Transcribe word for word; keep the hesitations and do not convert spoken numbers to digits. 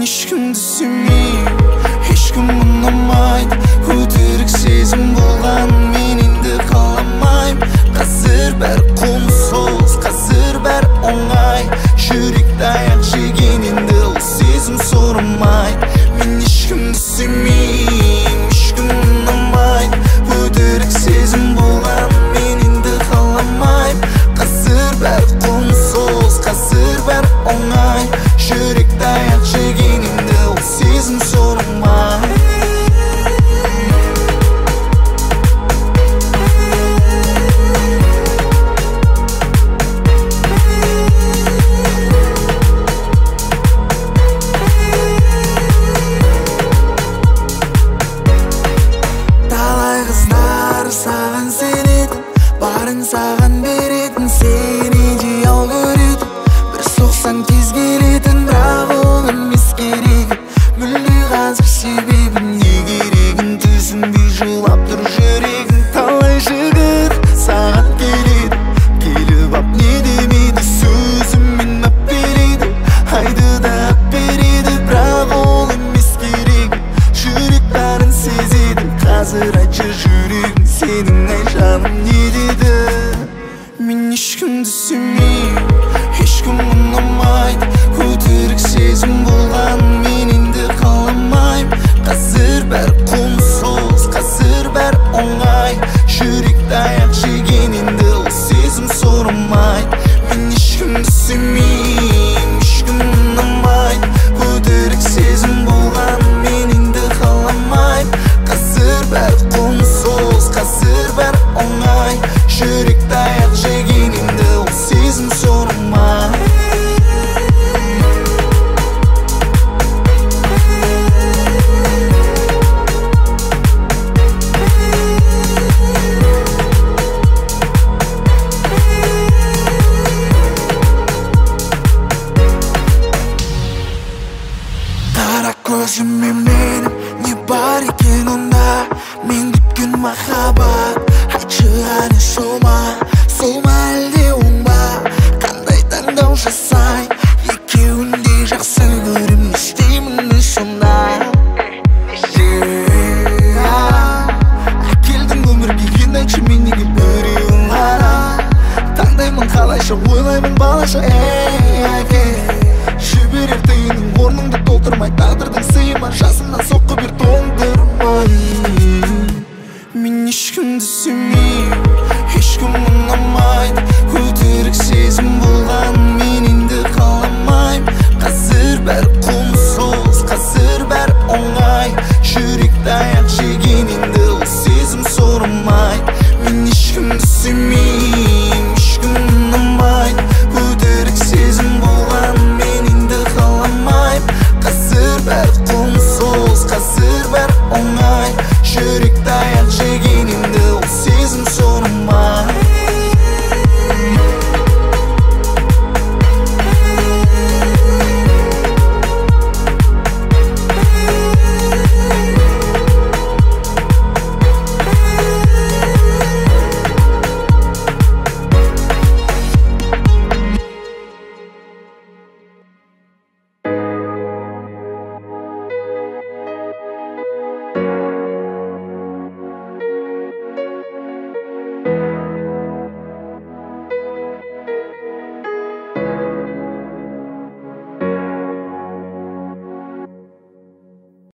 ешкімді сүймеймін, ешкім ұнамайды. Өтірік сезім болған мен енді қаламаймын. Қазір бәрі қолма-қол, қазір бәрі оңай. Жүректі аяқ жеген енді ол сезім сұрмайды. Мен ешкімді сүймеймін, ешкім ұнамайды. Өтірік сезім болған мен енді қаламаймын. Қазір бәрі қолма-қол, қазір бәрі оңай. Жүректі аяқ жеген енді ол сезім сұрмайды. Саған сенетін, барын саған беретін, сені идеал көретін, бір соқсан кез келетін, бірақ ол емес керегін. Мүлде қазір себебін, не керегін түсінбей жылап тұр жүрегің. Талай жігіт саған келеді, келіп ап не демейді, сөзімен өппелейді, айды да өппереді, бірақ ол емес керегін. Жүрек бәрін сезеді, қазір айтшы жүрегің, сенің ай жаным не деді? Мен ешкімді сүймеймін, ешкім ұнамайды. Өтірік сезім болған мен енді қаламаймын. Қазір бәрі қолма-қол, қазір бәрі оңай. Жүректі аяқ жеген енді ол сезім сұрмайды. Мен ешкімді сүймеймін, ешкім ұнамайды. Өтірік сезім болған мен енді қаламаймын. Қазір бәрі қолма-қол, қазір бәрі оңай. Жүректі аяқ жеген енді ол сезім сұрмайды. Қара көзімен